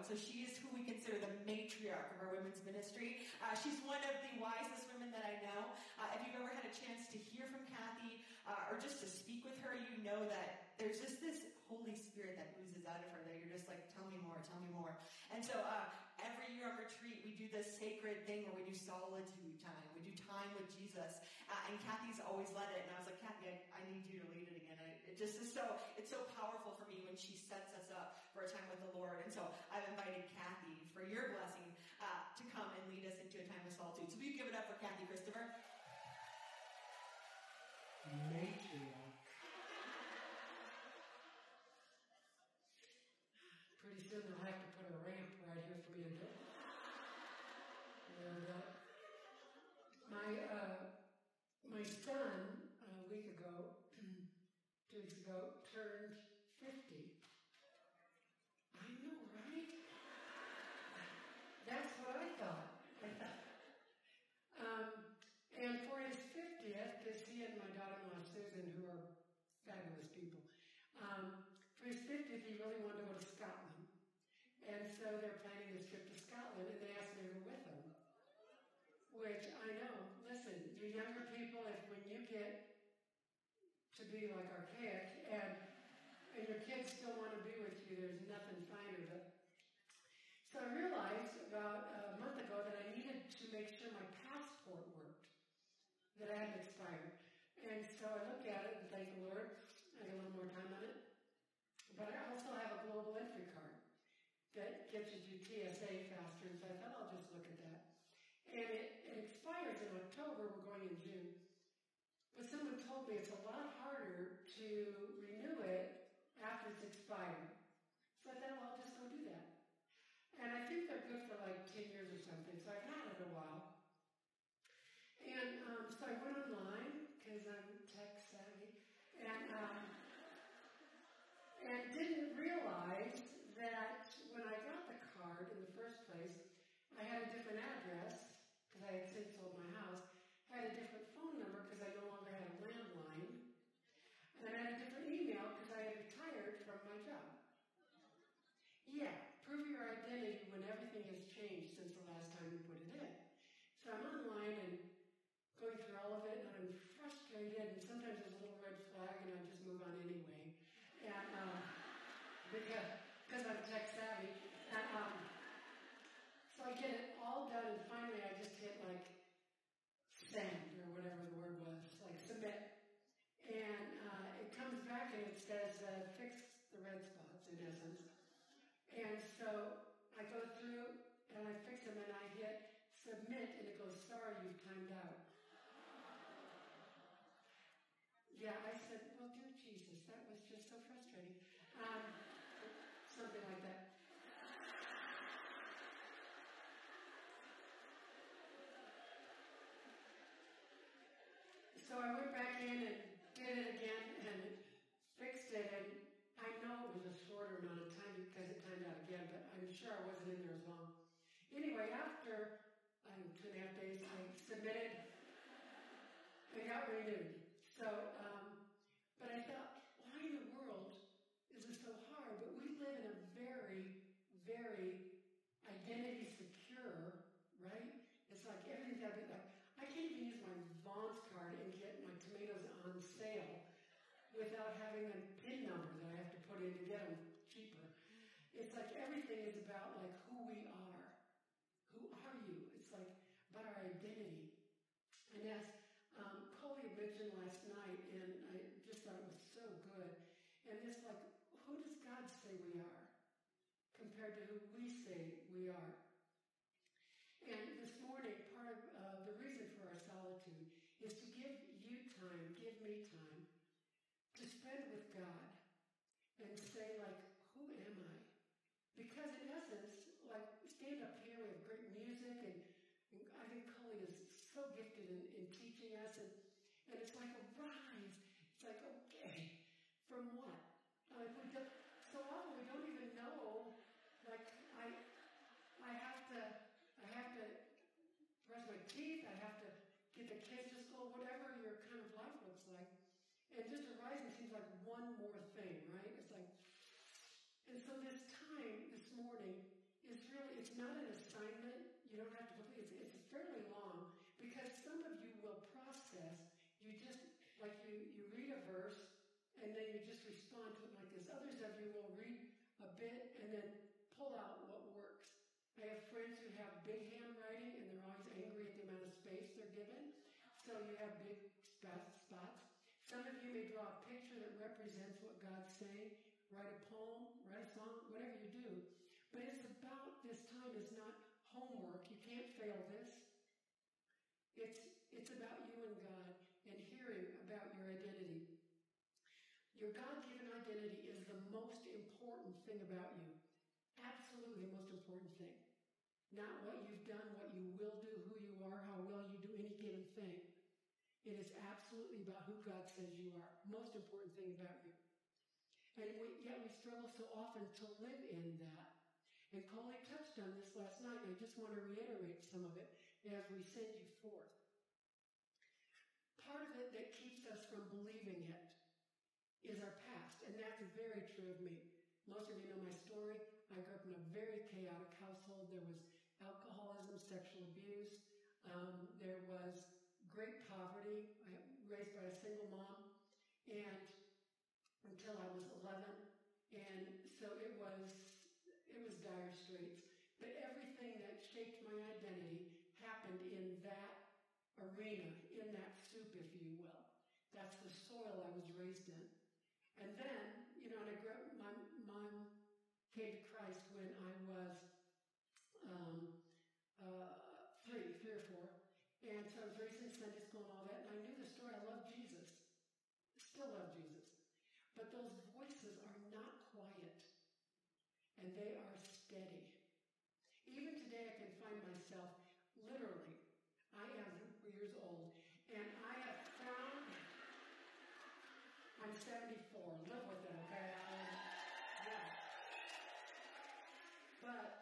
And so she is who we consider the matriarch of our women's ministry. She's one of the wisest women that I know. If you've ever had a chance to hear from Kathy or just to speak with her, you know that there's just this Holy Spirit that oozes out of her that you're just like, tell me more, tell me more. And so every year on retreat, we do this sacred thing where we do solitude time. We do time with Jesus. And Kathy's always led it. And I was like, Kathy, I need you to lead it again. It just is it's so powerful for me when she sets us up for a time with the Lord. And so I've invited Kathy for your blessing to come and lead us into a time of solitude. So will you give it up for Kathy Christopher? Matriarch. Pretty soon they'll have to put a ramp right here for me to go. And my son, a week ago, 2 weeks ago, turned 50. I know, right? That's what I thought. And for his 50th, because he and my daughter-in-law Susan, who are fabulous people, for his 50th, he really wanted to go to Scotland. And so they're planning this trip to Scotland, and they asked me to go with them. Which I know, listen, you younger people, when you get to be like archaic, and your kids still want to be with you, there's nothing finer. So I realized about a month ago that I needed to make sure my passport worked, that I hadn't expired. And so I looked at it, and thank the Lord, I got a little more time on it. But I also have a global entry card that gets you to TSA faster, and so I thought I'll just look at that. And it expires in October, we're going in June. But someone told me it's a lot harder to renew it after it's expired. So I thought, well, I'll just go do that. And I think they're good for like 10 years or something, so I've had it a while. And so I went online, because I'm tech savvy, and didn't realize that when I got the card in the first place, I had a different address, because I had since sold my house. I had a different phone number, because I no longer had a landline. And I had a different email, because I had retired from my job. Yeah, prove your identity when everything has changed since the last time you put it in. So I'm online and going through all of it, and I'm frustrated, and sometimes there's a little red flag, and I just move on anyway. And because I'm tech savvy. And so I get it all done, and finally I just hit like send, or whatever the word was, like submit. And it comes back and it says fix the red spots, in essence. And so I go through and I fix them, and I hit submit, and it goes, sorry, you've timed out. Yeah, I said, well, dear Jesus, that was just so frustrating. Something like that. So I went back in and did it again and fixed it, and I know it was a shorter amount of time because it timed out again, but I'm sure I wasn't in there as long. Anyway, after 2.5 days, I submitted and got renewed. So, but I thought, why in the world is this so hard? But we live in a very, very identity secure, right? It's like everything's got to be like, I can't even use my Vons card and get my tomatoes on sale without having a PIN number that I have to put in to get them cheaper. It's like everything is about like who we are. Who are you? It's like about our identity. And as Coley mentioned last night, and I just thought it was so good, and it's like, who does God say we are compared to who we say we are? And this morning, part of the reason for our solitude is to give you time, give me time, to spend with God and say, like, who am I? Because in essence, like, stand up here, we have great music, and I think Coley is so gifted in teaching us, and it's like a rise. It's like, okay, from what? So often we don't even know, like, I have to brush my teeth, I have to get the kids to school, whatever your kind of life looks like. And just arising seems like one more thing, right? It's like, and so this time, this morning, it's not an assignment. You don't have to complete it. It's fairly long because some of you will process. You just, like you read a verse and then you just respond to it like this. Others of you will read a bit and then pull out what works. I have friends who have big handwriting and they're always angry at the amount of space they're given. So you have big spots. Some of you may draw a picture that represents what God's saying. Write a poem, write a song, whatever you do. But it's about this time is not homework. You can't fail this. It's about you and God and hearing about your identity. Your God-given identity is the most important thing about you. Absolutely the most important thing. Not what you've done, what you will do, who you are, how well you do any given thing. It is absolutely about who God says you are. Most important thing about you. And yet we struggle so often to live in that. And Coley touched on this last night, and I just want to reiterate some of it as we send you forth. Part of it that keeps us from believing it is our past, and that's very true of me. Most of you know my story. I grew up in a very chaotic household. There was alcoholism, sexual abuse. There was great poverty. I was raised by a single mom, and until I was 11, and so it was dire straits. But everything that shaped my identity happened in that arena, in that soup, if you will. That's the soil I was raised in. And then, and I grew up, my mom came to Christ when I was 3 or 4. And so I was raised in Sunday school and all that, and I knew the story. I love Jesus. Still love Jesus. But those voices are not quiet. And they are steady. Even today I can find myself, literally, I am years old, and I have found, I'm 74, live with it, okay? Yeah. But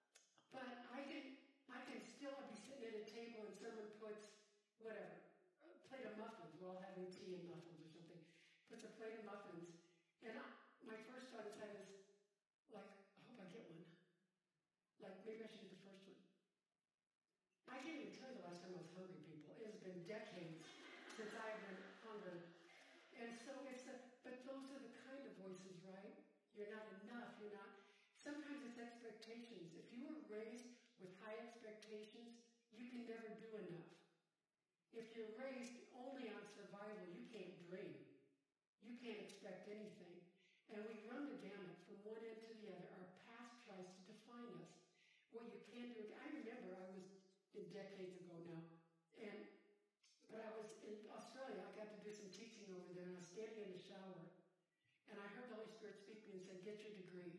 I can still be sitting at a table and someone puts, whatever, a plate of muffins, we're all having tea and muffins or something, puts a plate of muffins, and my first thought is, like, I hope I get one. Like, maybe I should get the first one. I can't even tell you the last time I was hungry, people. It has been decades since I've been hungry. And so but those are the kind of voices, right? You're not enough, sometimes it's expectations. If you were raised with high expectations, you can never do enough. If you're raised only on survival, you can't dream. You can't expect anything. And we run the gamut from one end to the other. Our past tries to define us. What you can do, I remember I was decades ago now, but I was in Australia. I got to do some teaching over there, and I was standing in the shower, and I heard the Holy Spirit speak to me and said, "Get your degree."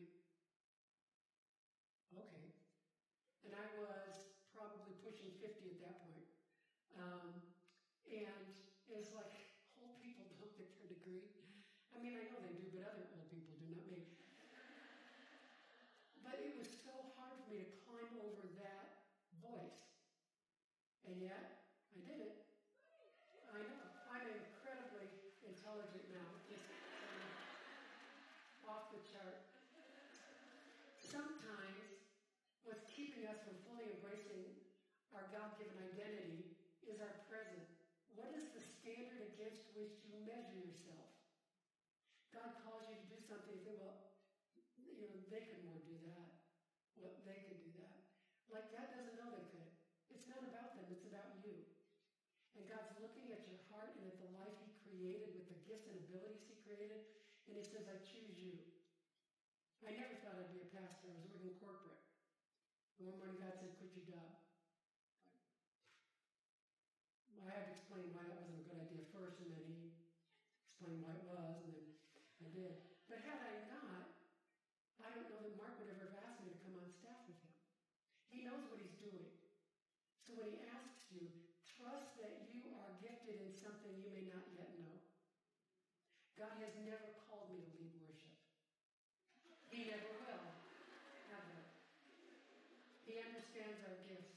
Okay. And I was probably pushing 50 at that point. And it's like, old people don't get their degree. I mean, I know they do, but other old people do, not me. But it was so hard for me to climb over that voice. And yet, I did it. I know. I'm incredibly intelligent now. Just off the chart. Sometimes, what's keeping us from fully embracing our God-given identity is our present. What is the standard against which you measure yourself? God calls you to do something, you say, well, they could more do that. Well, they could do that. Like God doesn't know they could. It's not about them, it's about you. And God's looking at your heart and at the life He created with the gifts and abilities He created, and He says, I choose you. I never thought I'd be a pastor. I was working corporate. And one morning God said, quit your job. I had to explain why that wasn't a good idea first, and then He explained why it was, and then I did. But had I not, I don't know that Mark would ever have asked me to come on staff with him. He knows what he's doing. So when he asks you, trust that you are gifted in something you may not yet know. God has never called me to lead worship. He never will. Ever. He understands our gifts.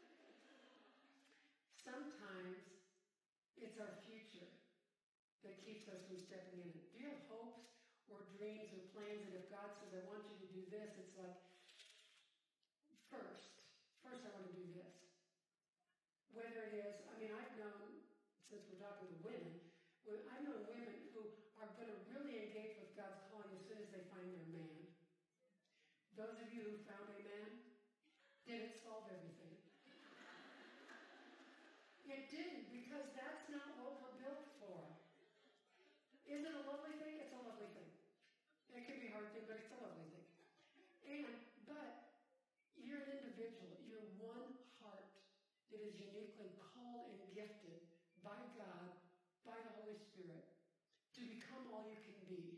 Sometimes it's our future that keeps us from stepping in it. Do you have hopes or dreams or plans? And if God says, I want you to do this, it's like, first I want to do this. Whether it is, I've known, since we're talking to women, I've known women who are going to really engage with God's calling as soon as they find their man. Those of you who found a man, did it solve everything? It didn't, because that's not what we're built for. Is it a lovely thing? It's a lovely thing. It can be a hard thing, but it's a lovely thing. But you're an individual. You're one heart that is uniquely called and gifted by God, by the Holy Spirit, to become all you can be.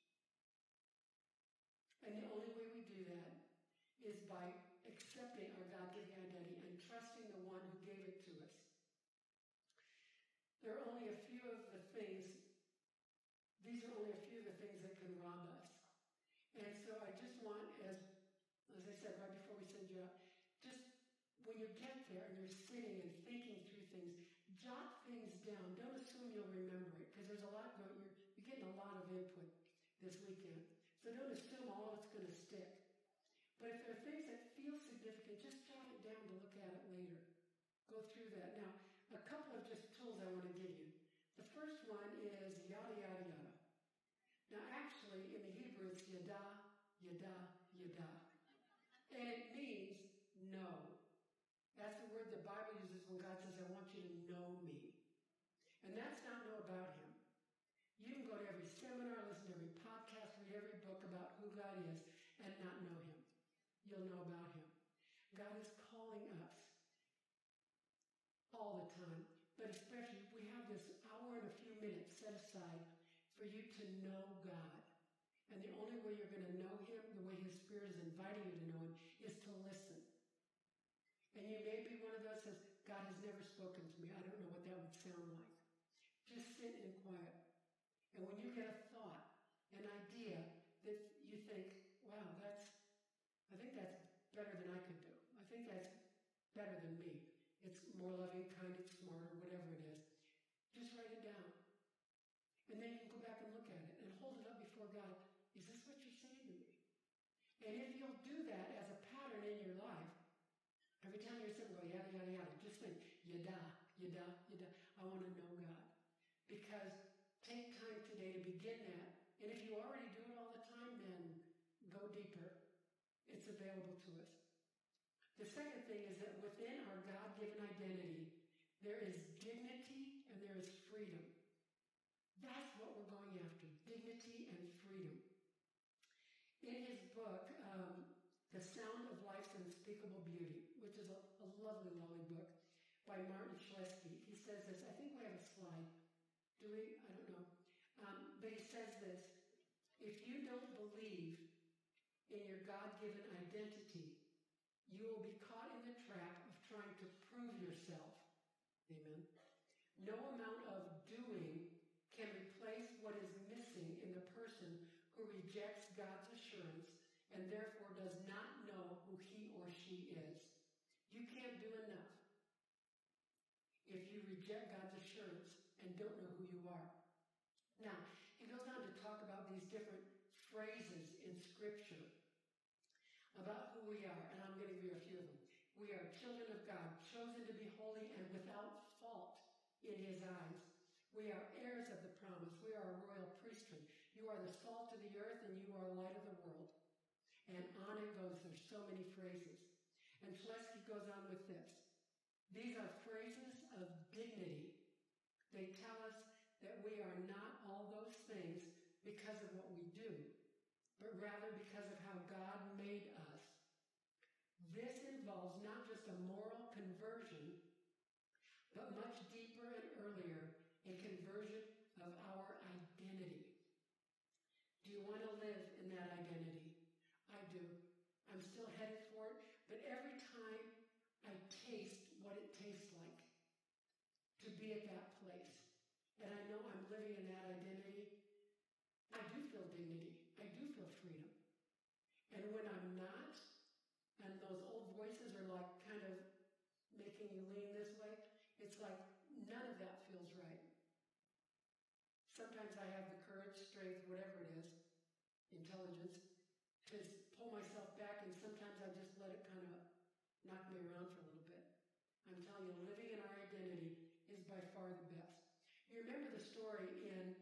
And the only way we do that is by accepting our God-given identity and trusting the one who gave it to us. There are only a few of the things, these are only a few of the things that can rob us. And so I just want, as I said right before we send you out, just when you get there and you're sitting and thinking through things, jot things down. Don't assume you'll remember it, because there's a lot going, you're getting a lot of input this weekend. So don't assume all of it's going to stick. But if there are things that feel significant, just jot it down to look at it later. Go through that. Now, a couple of just tools I want to give you. The first one is yada, yada, yada. Now, actually, in the Hebrew, it's yada, yada, yada. And it means know. That's the word the Bible uses when God says, I want you to know me. And that's not know about him. You can go to every seminar, listen to every podcast, read every book about who God is, and not know him. You'll know about him. God is calling us all the time, but especially we have this hour and a few minutes set aside for you to know God. And the only way you're going to know him, the way his Spirit is inviting you to know him, is to listen. And you may be one of those that says, God has never spoken to me. I don't know what that would sound like. Just sit in quiet. And when you get a thought, an idea that you think, wow, I think that's better than I could do. I think that's better than me. It's more loving, kind, it's smarter, whatever it is. Just write it down. And then you can go back and look at it and hold it up before God. Is this what you're saying to me? And if you'll do that as a pattern in your life, every time you're sitting, go yada, yada, yada, just think, yada, yada, yada. I want to know God. Because take time today to begin that. And if you already do it all the time, then go deeper. It's available to us. The second thing is that within our God-given identity, there is dignity and there is freedom. That's what we're going after, dignity and freedom. In his book, The Sound of Life's Unspeakable Beauty, which is a lovely, lovely book by Martin Schlesky, he says this. I think we have a slide. Do we? I don't know. But he says this. If you don't believe in your God-given identity, you will be caught in the trap of trying to prove yourself. Amen. No amount of doing can replace what is missing in the person who rejects God's assurance and therefore does not know who he or she is. You can't do enough if you reject God's assurance and don't know who you are. Now, he goes on to talk about these different phrases in Scripture about who we are, and I'm going to give you a few of them. We are children of God, chosen to be holy and without fault in his eyes. We are heirs of the promise. We are a royal priesthood. You are the salt of the earth, and you are the light of the world. And on it goes. There's so many phrases. And Schlesky goes on with this. These are phrases of dignity. They tell us that we are not all those things because of what we do, but rather because of how God made us. This involves not just a moral conversion, but much deeper and earlier, a conversion of our identity. Do you want to live in that identity? I do. I'm still headed for it, but every time I taste what it tastes like to be at that place, and I know I'm living in that identity, I do feel dignity. I do feel freedom. And when I'm not, and those old voices are like kind of making you lean this way, it's like none of that feels right. Sometimes I have the courage, strength, whatever it is, intelligence, to pull myself back, and sometimes I just let it kind of knock me around for a little bit. I'm telling you, living in our identity is by far the best. You remember the story in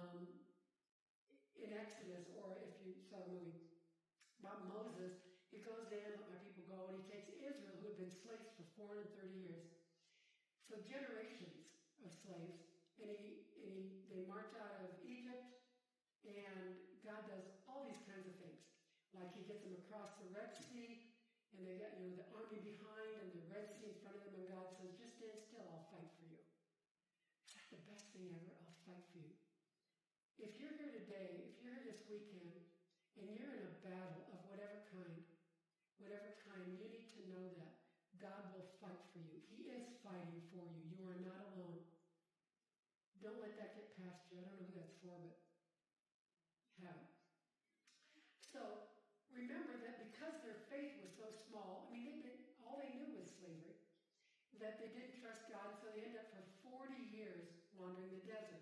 Exodus, or if you saw the movie about Moses, he goes in, let my people go, and he takes Israel, who had been slaves for 430 years. So generations of slaves, and they march out of Egypt, and God does all these kinds of things. Like he gets them across the Red Sea, and they get the army behind, and the Red Sea in front of them, and God says, just stand still, I'll fight for you. Is that the best thing ever? I'll fight for you. If you're here today, if you're here this weekend, and you're in a battle of whatever kind, you need to know that God will fight for you. He is fighting for you. You are not alone. Don't let that get past you. I don't know who that's for, but have it. So remember that because their faith was so small, all they knew was slavery, that they didn't trust God, so they ended up for 40 years wandering the desert.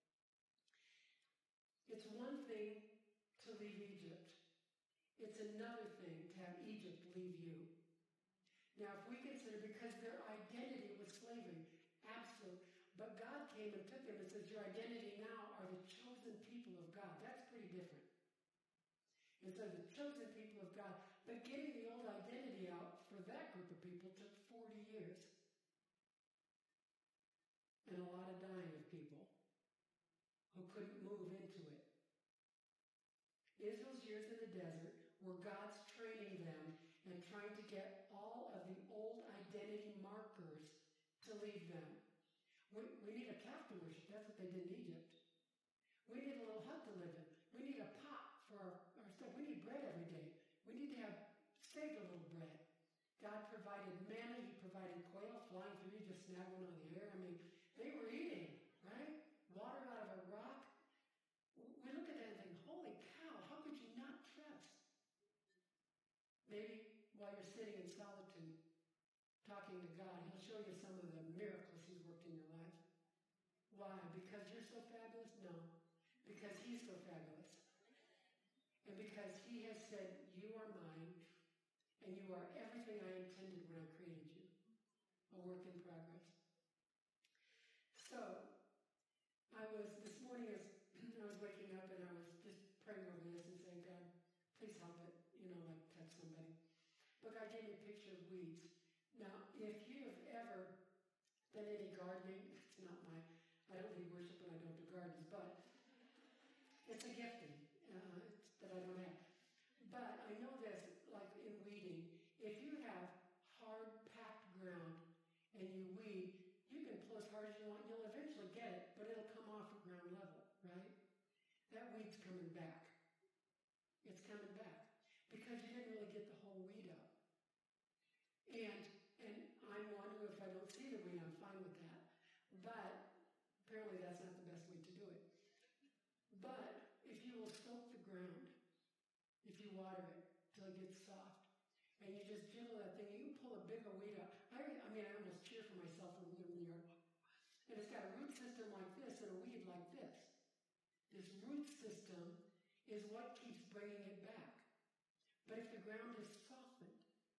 It's one thing to leave Egypt. It's another thing to have Egypt leave you. Now, if we consider, because their identity was slavery, absolute, but God came and took them and says, your identity now are the chosen people of God. That's pretty different. And so the chosen people of God, but getting the old identity out for that group of people took 40 years. And a lot of dying of people who couldn't move into it. Israel's years in the desert were God's training them and trying to get all of the old identity markers to leave them. We need a calf to worship. That's what they did in Egypt. We need a little hut to live in. We need a pot for our stuff. We need bread every day. We need to have saved a little bread. God provided manna. He provided quail flying through. You just snag one out of the air. They were eating, right? Water out of a rock. We look at that and think, holy cow, how could you not trust? Maybe while you're sitting in solitude, talking to God, He'll show you some of the miracles He's worked in your life. Why? Because you're so fabulous? No. Because He's so fabulous. And because He has said, you are mine, and you are everything I intended when I created you. A work in progress. So, this morning as I was waking up and I was just praying over this and saying, God, please help it, like touch somebody. But God gave me a picture of weeds. Now, if you have ever done any gardening, I don't lead worship and I don't do gardens, but it's a gifting that I don't have. But I know this, like in weeding, if you have hard, packed ground and you weed, you can pull as hard as you want, you'll eventually get it, but it'll come off at ground level, right? That weed's coming back. It's coming back because you didn't really get the whole weed up. And I'm one who, if I don't see the weed, I'm fine with that. But apparently that's not the best way to do it. But if you will soak the ground, if you water it till it gets soft, and you just jiggle that thing, you can pull a bigger weed up. I almost cheer for myself when we're in the yard. And it's got a root system like this and a weed like this. This root system is what keeps bringing it back. But if the ground is softened,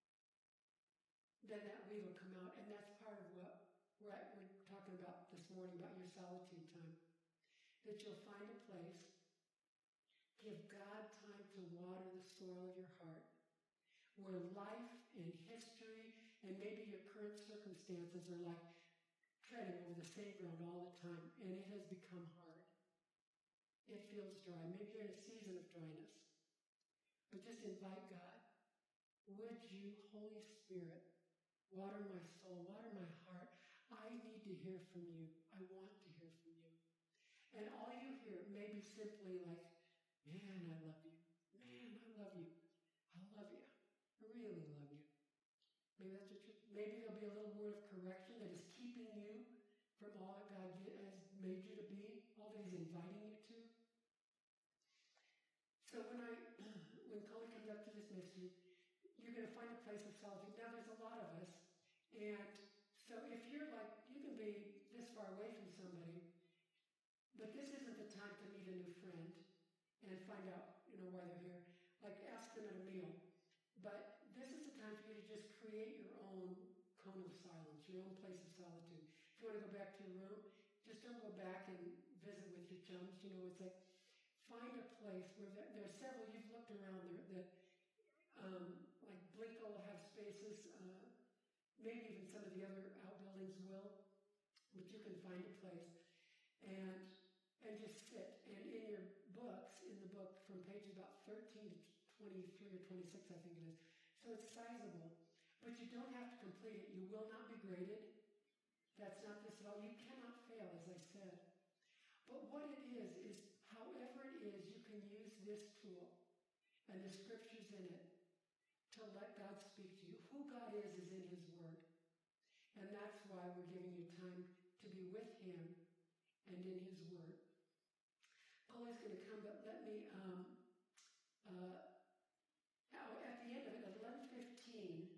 then that weed will come out. And that's part of what we're talking about this morning, about your solitude time. That you'll find a place, give God time to water the soil of your heart, where life and history and maybe your current circumstances are like treading over the same ground all the time, and it has become hard. It feels dry. Maybe you're in a season of dryness. But just invite God. Would you, Holy Spirit, water my soul, water my heart? I need to hear from you. I want to hear from you. And all you hear may be simply like, man, I love you. Man, I love you. I love you. I really love you. Maybe that's the truth. Maybe there'll be a little word of correction that is keeping you from all that God has made you to be, all that He's inviting you to. So when Coley comes up to dismiss you, you're going to find a place of solitude. Now, there's a lot of us, and so if you're like, you can be this far away from somebody, but this isn't the time to meet a new friend and find out, why they're here. Like, ask them at a meal. But this is the time for you to just create your own cone of silence, your own place of solitude. If you want to go back to your room, just don't go back and visit with your chums. You know, it's like find a place where there are several. You've looked around there that like Blink will have spaces. Maybe even some of the other outbuildings will, but you can find a place and just sit. And in your books, in the book from pages about 13 to 23 or 26, I think it is. So it's sizable, but you don't have to complete it. You will not be graded. That's not this at all. You cannot fail, as I said. But what it is however it is, you can use this tool and the scriptures in it to let God speak to you. Who God is in His Word. And that's why we're giving you time to be with Him and in His Word. Chloe's going to come, but let me, at the end of it, at 11:15,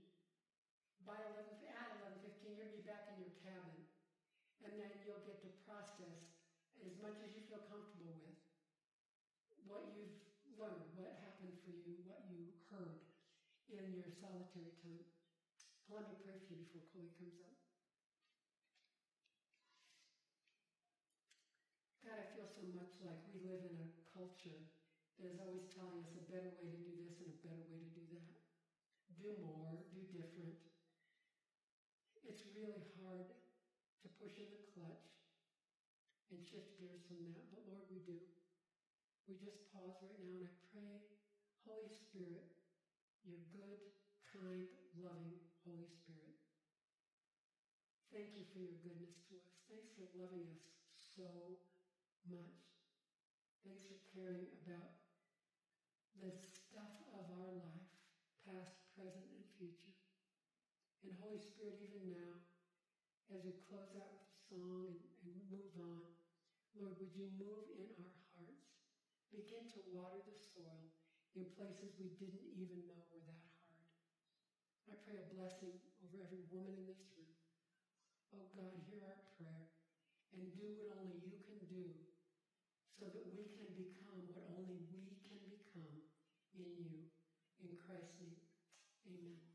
at 11:15, you'll be back in your cabin. And then you'll get to process as much as you feel comfortable with what you've learned, what happened for you, what you heard in your solitary time. Let me pray for you before Chloe comes up. God, I feel so much like we live in a culture that is always telling us a better way to do this and a better way to do that. Do more, do different. It's really hard to push in the clutch and shift gears from that, but Lord, we do. We just pause right now and I pray, Holy Spirit, your good, kind, loving Holy Spirit. Thank you for your goodness to us. Thanks for loving us so much. Thanks for caring about the stuff of our life, past, present, and future. And Holy Spirit, even now, as we close out with a song and move on, Lord, would you move in our hearts? Begin to water the soil in places we didn't even know were that hard. I pray a blessing over every woman in this room. Oh God, hear our prayer and do what only you can do so that we can become what only we can become in you. In Christ's name, amen.